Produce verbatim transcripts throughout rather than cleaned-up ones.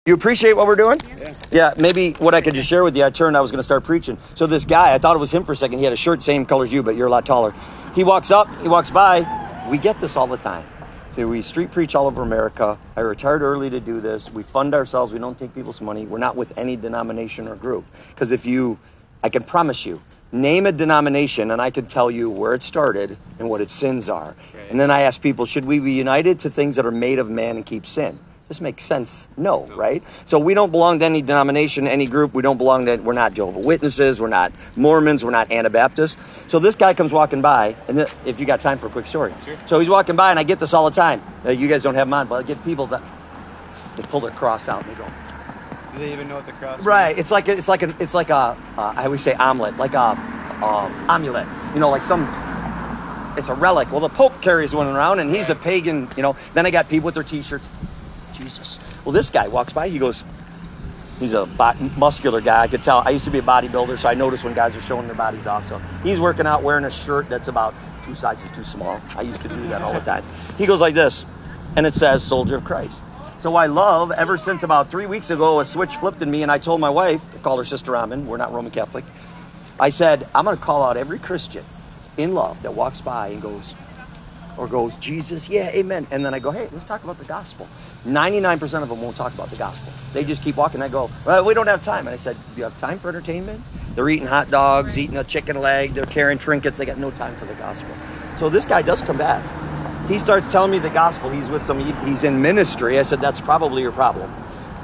You appreciate what we're doing? Yeah. Yeah, maybe what I could just share with you, I turned, I was going to start preaching. So this guy, I thought it was him for a second. He had a shirt, same color as you, but you're a lot taller. He walks up, he walks by. We get this all the time. So we street preach all over America. I retired early to do this. We fund ourselves. We don't take people's money. We're not with any denomination or group. Because if you, I can promise you, name a denomination and I could tell you where it started and what its sins are. Right. And then I ask people, should we be united to things that are made of man and keep sin? This makes sense. No, right? So we don't belong to any denomination, any group. We don't belong to, we're not Jehovah's Witnesses. We're not Mormons. We're not Anabaptists. So this guy comes walking by, and th- if you got time for a quick story. Sure. So he's walking by, and I get this all the time. Uh, you guys don't have them on, but I get people that, they pull their cross out, and they go. Do they even know what the cross is? Right. It's like, a, it's like, a, it's like a, uh, I always say omelet, like a um, amulet. You know, like some, it's a relic. Well, the Pope carries one around, and he's a pagan, you know. Then I got people with their T-shirts. Jesus. Well, this guy walks by. He goes, he's a bot- muscular guy. I could tell. I used to be a bodybuilder, so I notice when guys are showing their bodies off. So he's working out wearing a shirt that's about two sizes too small. I used to do that all the time. He goes like this, and it says, Soldier of Christ. So I love, ever since about three weeks ago, a switch flipped in me, and I told my wife, I called her Sister Raman, we're not Roman Catholic. I said, I'm going to call out every Christian in love that walks by and goes, or goes, Jesus, yeah, amen. And then I go, hey, let's talk about the gospel. ninety-nine percent of them won't talk about the gospel. They just keep walking. I go, well, we don't have time. And I said, do you have time for entertainment? They're eating hot dogs, eating a chicken leg. They're carrying trinkets. They got no time for the gospel. So this guy does come back. He starts telling me the gospel. He's with some, he's in ministry. I said, that's probably your problem.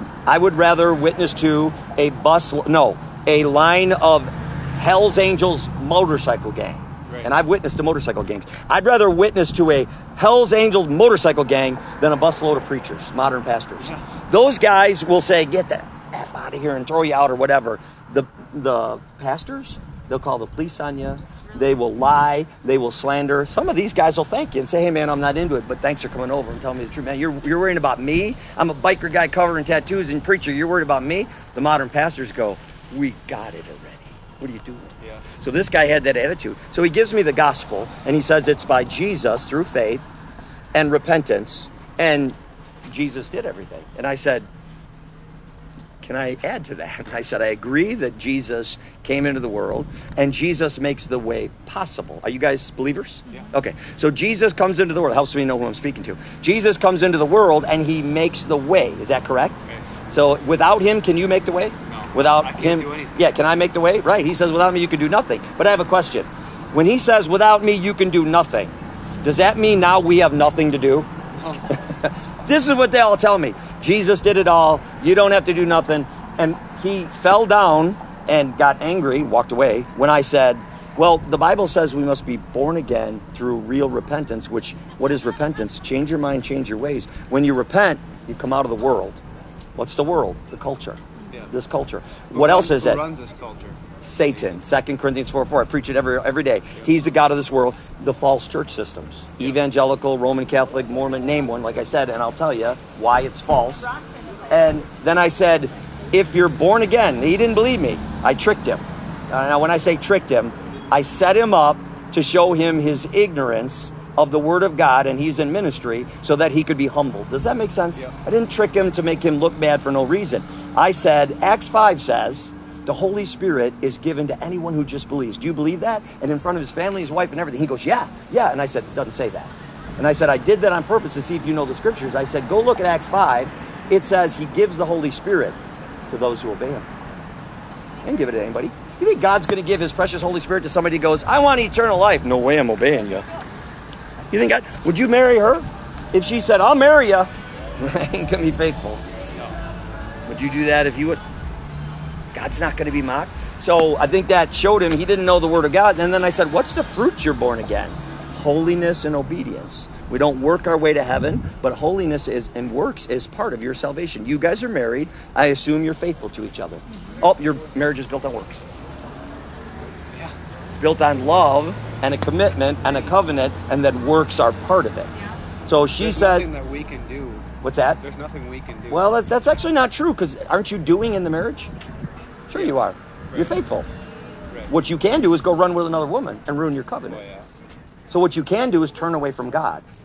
I would rather witness to a bus, no, a line of Hell's Angels motorcycle gang. Right. And I've witnessed to motorcycle gangs. I'd rather witness to a Hell's Angels motorcycle gang than a busload of preachers, modern pastors. Yeah. Those guys will say, get the F out of here and throw you out or whatever. The the pastors, they'll call the police on you. They will lie. They will slander. Some of these guys will thank you and say, hey, man, I'm not into it, but thanks for coming over and telling me the truth. Man, you're, you're worrying about me? I'm a biker guy covered in tattoos and preacher. You're worried about me? The modern pastors go, we got it already. What are you doing? Yeah. So this guy had that attitude. So he gives me the gospel, and he says it's by Jesus through faith and repentance, and Jesus did everything. And I said, can I add to that? I said, I agree that Jesus came into the world, and Jesus makes the way possible. Are you guys believers? Yeah. Okay. So Jesus comes into the world. Helps me know who I'm speaking to. Jesus comes into the world, and he makes the way. Is that correct? Okay. So without him, can you make the way? Without I can't him, do anything. Yeah, can I make the way? Right, he says, without me, you can do nothing. But I have a question. When he says, without me, you can do nothing, does that mean now we have nothing to do? This is what they all tell me. Jesus did it all. You don't have to do nothing. And he fell down and got angry, walked away, when I said, well, the Bible says we must be born again through real repentance, which, what is repentance? Change your mind, change your ways. When you repent, you come out of the world. What's the world? The culture. Yeah. This culture. Who what runs, else is who it? runs this culture? Satan. Second Corinthians four four. I preach it every every day. Yeah. He's the God of this world. The false church systems. Yeah. Evangelical, Roman Catholic, Mormon, name one, like I said, and I'll tell you why it's false. And then I said, if you're born again, he didn't believe me. I tricked him. Uh, now when I say tricked him, I set him up to show him his ignorance of the word of God, and he's in ministry so that he could be humbled. Does that make sense? Yeah. I didn't trick him to make him look bad for no reason. I said, Acts five says, the Holy Spirit is given to anyone who just believes. Do you believe that? And in front of his family, his wife, and everything. He goes, yeah, yeah. And I said, it doesn't say that. And I said, I did that on purpose to see if you know the scriptures. I said, go look at Acts five. It says he gives the Holy Spirit to those who obey him. He didn't give it to anybody. You think God's going to give his precious Holy Spirit to somebody who goes, I want eternal life? No way I'm obeying you. You think, God, would you marry her? If she said, I'll marry you, I ain't going to be faithful. No. Would you do that if you would? God's not going to be mocked. So I think that showed him he didn't know the word of God. And then I said, what's the fruit you're born again? Holiness and obedience. We don't work our way to heaven, but holiness is and works is part of your salvation. You guys are married. I assume you're faithful to each other. Mm-hmm. Oh, your marriage is built on works. Yeah. It's built on love and a commitment and a covenant, and then works are part of it. Yeah. So she There's said... There's nothing that we can do. What's that? There's nothing we can do. Well, that's, that's actually not true, because aren't you doing in the marriage? Sure you are. Right. You're faithful. Right. What you can do is go run with another woman and ruin your covenant. Oh, yeah. So what you can do is turn away from God.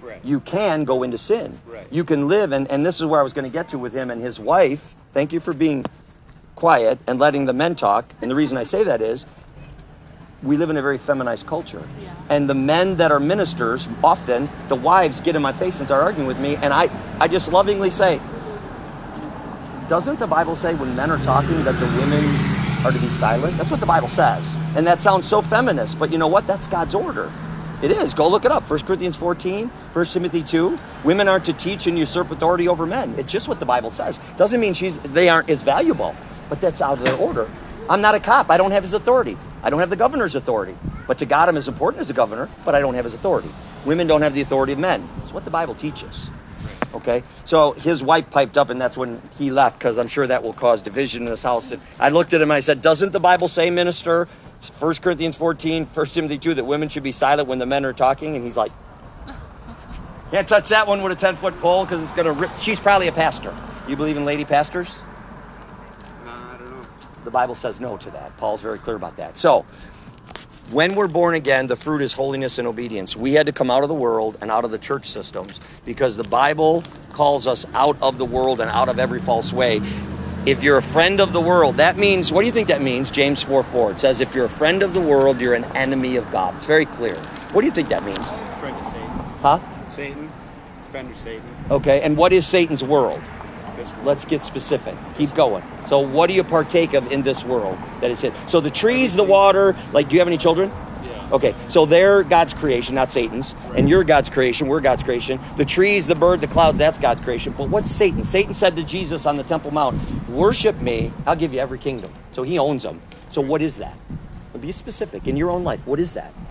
Right. you can go into sin. Right. You can live, and, and this is where I was going to get to with him and his wife. Thank you for being quiet and letting the men talk. And the reason I say that is we live in a very feminized culture. Yeah. And the men that are ministers, often the wives get in my face and start arguing with me. And I, I just lovingly say, doesn't the Bible say when men are talking that the women are to be silent? That's what the Bible says. And that sounds so feminist, but you know what? That's God's order. It is. Go look it up. First Corinthians fourteen, First Timothy two. Women aren't to teach and usurp authority over men. It's just what the Bible says. Doesn't mean she's they aren't as valuable, but that's out of their order. I'm not a cop. I don't have his authority. I don't have the governor's authority. But to God, I'm as important as a governor, but I don't have his authority. Women don't have the authority of men. It's what the Bible teaches. Okay? So his wife piped up, and that's when he left, because I'm sure that will cause division in this house. And I looked at him and I said, doesn't the Bible say, minister, First Corinthians fourteen, First Timothy two, that women should be silent when the men are talking? And he's like, can't touch that one with a ten-foot pole because it's going to rip. She's probably a pastor. You believe in lady pastors? Nah, I don't know. The Bible says no to that. Paul's very clear about that. So, when we're born again, the fruit is holiness and obedience. We had to come out of the world and out of the church systems because the Bible calls us out of the world and out of every false way. If you're a friend of the world, that means, what do you think that means? James four four. It says, if you're a friend of the world, you're an enemy of God. It's very clear. What do you think that means? Friend of Satan. Huh? Satan. Friend of Satan. Okay, and what is Satan's world? This one. Let's get specific. Keep going. So what do you partake of in this world that is it? So the trees, the water, like, do you have any children? Yeah. Okay, so they're God's creation, not Satan's. And you're God's creation, we're God's creation. The trees, the bird, the clouds, that's God's creation. But what's Satan? Satan said to Jesus on the Temple Mount, worship me, I'll give you every kingdom. So he owns them. So what is that? Be specific. In your own life, what is that?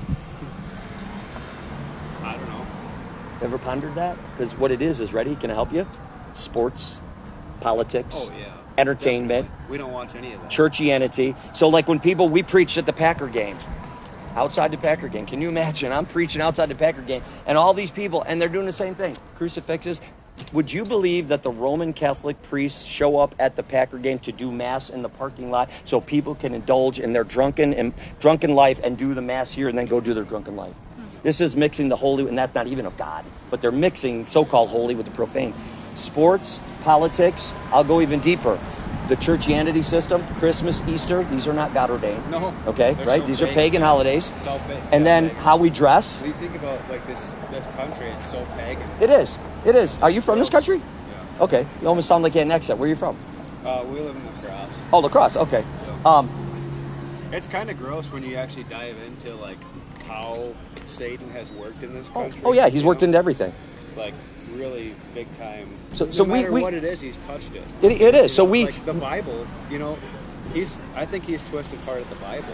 I don't know. Ever pondered that? Because what it is is, ready? Can I help you? Sports, politics, Oh, yeah. entertainment, Definitely. We don't watch any of that. churchianity. So like when people, we preached at the Packer game, outside the Packer game. Can you imagine? I'm preaching outside the Packer game and all these people, and they're doing the same thing. Crucifixes. Would you believe that the Roman Catholic priests show up at the Packer game to do mass in the parking lot so people can indulge in their drunken and drunken life and do the mass here and then go do their drunken life? This is mixing the holy, and that's not even of God, but they're mixing so-called holy with the profane. Sports, politics, I'll go even deeper. The churchianity system, Christmas, Easter, these are not God ordained. No. Okay, They're right? so these are pagan. pagan holidays. It's all pagan. And then Pagan. how we dress. When you think about like this this country, it's so pagan. It is. It is. Are you from this country? Yeah. Okay. You almost sound like you had an accent. Where are you from? Uh, we live in the cross. Oh, La Crosse. Okay. Um, It's kind of gross when you actually dive into like how Satan has worked in this oh, country. oh, yeah. He's you worked know? into everything. Like really big time. So- no so we- matter we- what it is, he's touched it. It, it is. You So know, we... like the Bible. You know, he's. I think he's twisted part of the Bible.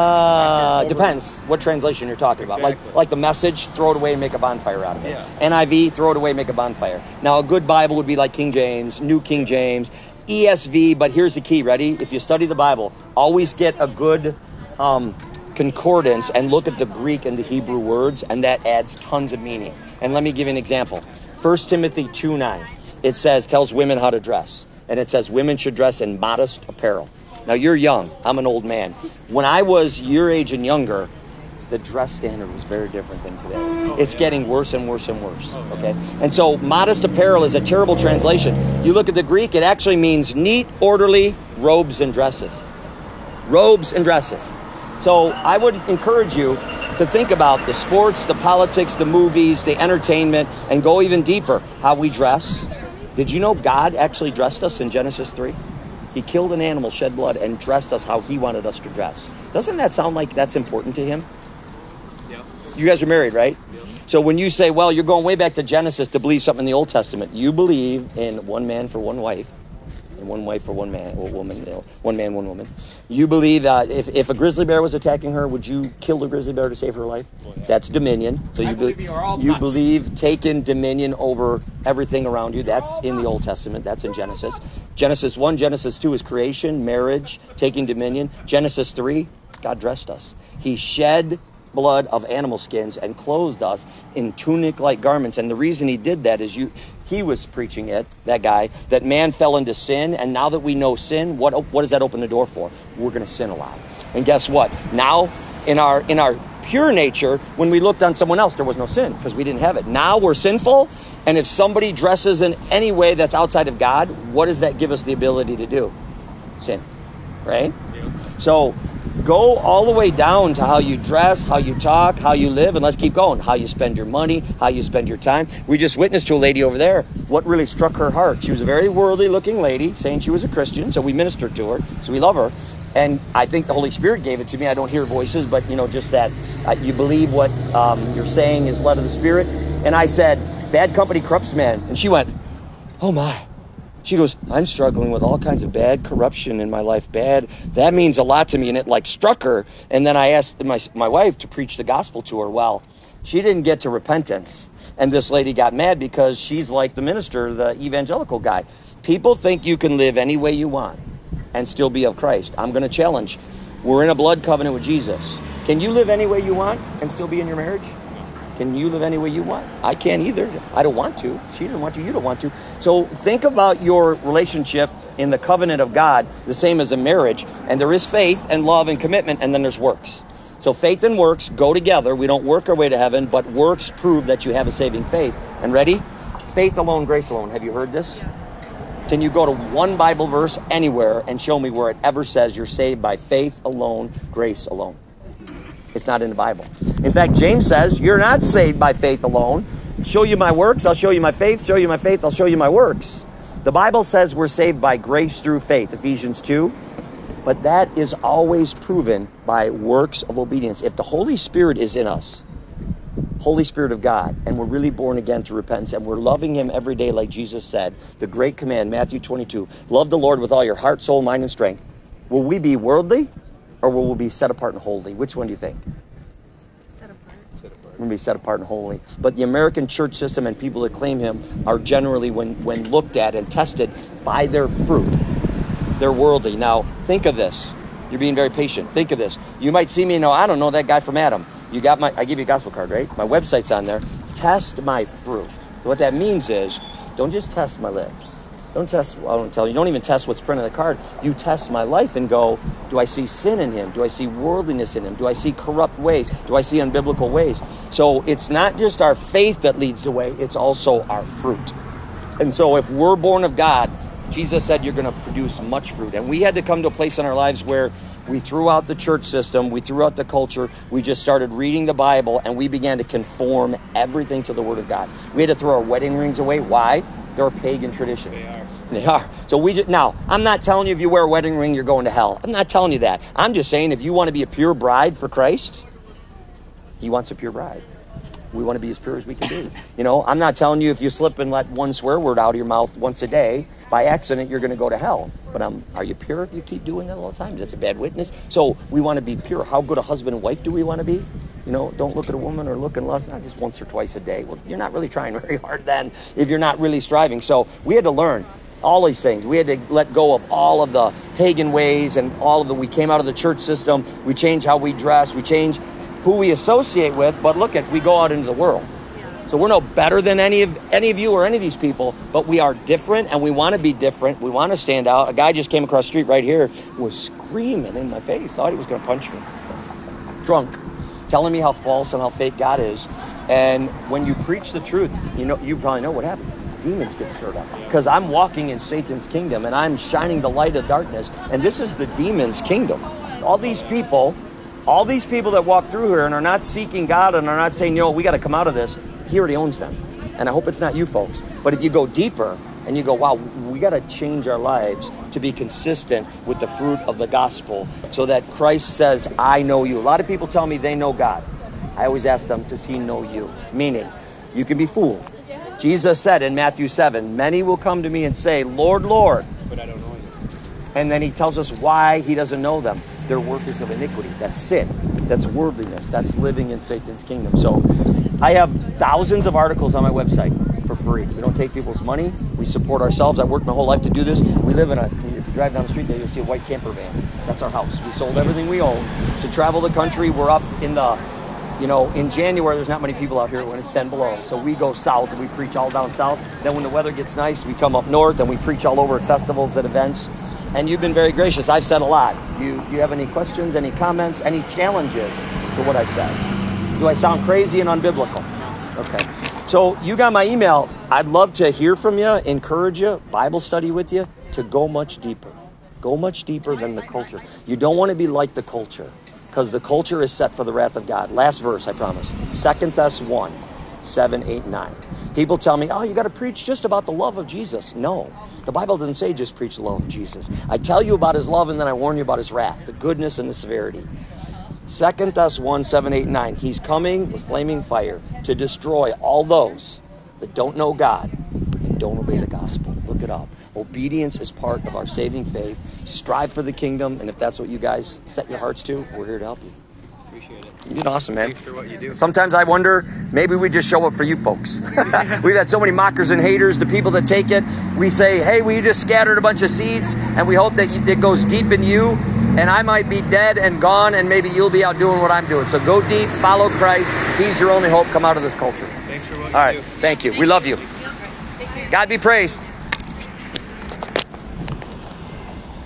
Uh, Over- depends what translation you're talking about. Like Exactly. like the Message, throw it away and make a bonfire out of it. Yeah. N I V, throw it away and make a bonfire. Now, a good Bible would be like King James, New King James, E S V, but here's the key, ready? If you study the Bible, always get a good um, concordance and look at the Greek and the Hebrew words, and that adds tons of meaning. And let me give you an example. First Timothy two nine, it says, tells women how to dress. And it says women should dress in modest apparel. Now, you're young. I'm an old man. When I was your age and younger, the dress standard was very different than today. Oh, It's yeah. getting worse and worse and worse, Oh, yeah. okay? And so modest apparel is a terrible translation. You look at the Greek, it actually means neat, orderly robes and dresses. Robes and dresses. So I would encourage you to think about the sports, the politics, the movies, the entertainment, and go even deeper. How we dress. Did you know God actually dressed us in Genesis three? He killed an animal, shed blood, and dressed us how he wanted us to dress. Doesn't that sound like that's important to him? Yep. You guys are married, right? Yep. So when you say, well, you're going way back to Genesis to believe something in the Old Testament, you believe in one man for one wife, and one wife for one man, or woman, you know, one man, one woman. You believe that if, if a grizzly bear was attacking her, would you kill the grizzly bear to save her life? Well, yeah. That's dominion. So I you believe be- you are all you nuts. believe taking dominion over everything around you. That's in the Old Testament. That's in Genesis. Genesis one, Genesis two is creation, marriage, taking dominion. Genesis three, God dressed us. He shed blood of animal skins and clothed us in tunic-like garments. And the reason he did that is you he was preaching it, that guy, that man fell into sin. And now that we know sin, what what does that open the door for? We're going to sin a lot. And guess what? Now in our in our pure nature, when we looked on someone else, there was no sin because we didn't have it. Now we're sinful, and if somebody dresses in any way that's outside of God, what does that give us the ability to do? Sin, right? Yeah. So go all the way down to how you dress, how you talk, how you live, and let's keep going. How you spend your money, how you spend your time. We just witnessed to a lady over there. What really struck her heart? She was a very worldly looking lady, saying she was a Christian, so we ministered to her, so we love her. And I think the Holy Spirit gave it to me. I don't hear voices, but, you know, just that uh, you believe what um, you're saying is led of the Spirit. And I said, bad company corrupts man. And she went, oh my. She goes, I'm struggling with all kinds of bad corruption in my life. Bad. That means a lot to me. And it like struck her. And then I asked my, my wife to preach the gospel to her. Well, she didn't get to repentance. And this lady got mad because she's like the minister, the evangelical guy. People think you can live any way you want and still be of Christ. I'm going to challenge. We're in a blood covenant with Jesus. Can you live any way you want and still be in your marriage? Can you live any way you want? I can't either. I don't want to. She doesn't want to. You don't want to. So think about your relationship in the covenant of God, the same as a marriage. And there is faith and love and commitment, and then there's works. So faith and works go together. We don't work our way to heaven, but works prove that you have a saving faith. And ready? Faith alone, grace alone. Have you heard this? Yeah. Can you go to one Bible verse anywhere and show me where it ever says you're saved by faith alone, grace alone? It's not in the Bible. In fact, James says you're not saved by faith alone. Show you my works, I'll show you my faith. Show you my faith, I'll show you my works. The Bible says we're saved by grace through faith, Ephesians two. But that is always proven by works of obedience. If the Holy Spirit is in us, Holy Spirit of God, and we're really born again to repentance, and we're loving him every day like Jesus said, the great command, Matthew twenty-two, love the Lord with all your heart, soul, mind, and strength. Will we be worldly, or will we be set apart and holy? Which one do you think? Set apart. Set apart. We're going to be set apart and holy. But the American church system and people that claim him are generally, when, when looked at and tested by their fruit, they're worldly. Now, think of this. You're being very patient. Think of this. You might see me and know, I don't know that guy from Adam. You got my, I give you a gospel card, right? My website's on there. Test my fruit. What that means is, don't just test my lips. Don't test, well, I don't tell you, don't even test what's printed on the card. You test my life and go, do I see sin in him? Do I see worldliness in him? Do I see corrupt ways? Do I see unbiblical ways? So it's not just our faith that leads the way, it's also our fruit. And so if we're born of God, Jesus said you're going to produce much fruit. And we had to come to a place in our lives where we threw out the church system, we threw out the culture, we just started reading the Bible, and we began to conform everything to the Word of God. We had to throw our wedding rings away. Why? They're a pagan tradition. They are. They are. So we just, now, I'm not telling you if you wear a wedding ring, you're going to hell. I'm not telling you that. I'm just saying if you want to be a pure bride for Christ, he wants a pure bride. We want to be as pure as we can be. You know, I'm not telling you if you slip and let one swear word out of your mouth once a day, by accident, you're going to go to hell. But um, are you pure if you keep doing that all the time? That's a bad witness. So we want to be pure. How good a husband and wife do we want to be? You know, don't look at a woman or look in lust, not just once or twice a day. Well, you're not really trying very hard then if you're not really striving. So we had to learn all these things. We had to let go of all of the pagan ways and all of the, we came out of the church system. We changed how we dress. We changed who we associate with. But look at, we go out into the world. So we're no better than any of any of you or any of these people, but we are different and we want to be different. We want to stand out. A guy just came across the street right here, was screaming in my face, thought he was going to punch me. Drunk, telling me how false and how fake God is. And when you preach the truth, you know, you probably know what happens. Demons get stirred up because I'm walking in Satan's kingdom and I'm shining the light of darkness. And this is the demon's kingdom. All these people, all these people that walk through here and are not seeking God and are not saying, you know, we got to come out of this. He already owns them. And I hope it's not you folks. But if you go deeper and you go, wow, we got to change our lives to be consistent with the fruit of the gospel so that Christ says, I know you. A lot of people tell me they know God. I always ask them, does he know you? Meaning, you can be fooled. Jesus said in Matthew seven, many will come to me and say, Lord, Lord. But I don't know you. And then he tells us why he doesn't know them. They're workers of iniquity. That's sin. That's worldliness. That's living in Satan's kingdom. So I have thousands of articles on my website for free. We don't take people's money. We support ourselves. I worked my whole life to do this. We live in a, if you drive down the street there, you'll see a white camper van. That's our house. We sold everything we own to travel the country. We're up in the, you know, in January, there's not many people out here when it's ten below. So we go south and we preach all down south. Then when the weather gets nice, we come up north and we preach all over at festivals, at events. And you've been very gracious. I've said a lot. You, you have any questions, any comments, any challenges to what I've said? Do I sound crazy and unbiblical? Okay. So you got my email. I'd love to hear from you, encourage you, Bible study with you, to go much deeper. Go much deeper than the culture. You don't want to be like the culture, because the culture is set for the wrath of God. Last verse, I promise. Second Thess one, seven, eight, nine. People tell me, oh, you got to preach just about the love of Jesus. No, the Bible doesn't say just preach the love of Jesus. I tell you about his love, and then I warn you about his wrath, the goodness and the severity. Second Thess one, seven, eight, nine. He's coming with flaming fire to destroy all those that don't know God and don't obey the gospel. Look it up. Obedience is part of our saving faith. Strive for the kingdom, and if that's what you guys set your hearts to, we're here to help you. Appreciate it. You're doing awesome, man. Thanks for what you do. Sometimes I wonder, maybe we just show up for you folks. We've had so many mockers and haters, the people that take it. We say, hey, we just scattered a bunch of seeds, and we hope that it goes deep in you, and I might be dead and gone, and maybe you'll be out doing what I'm doing. So go deep, follow Christ. He's your only hope. Come out of this culture. Thanks for what All you right, do. thank you. We love you. God be praised.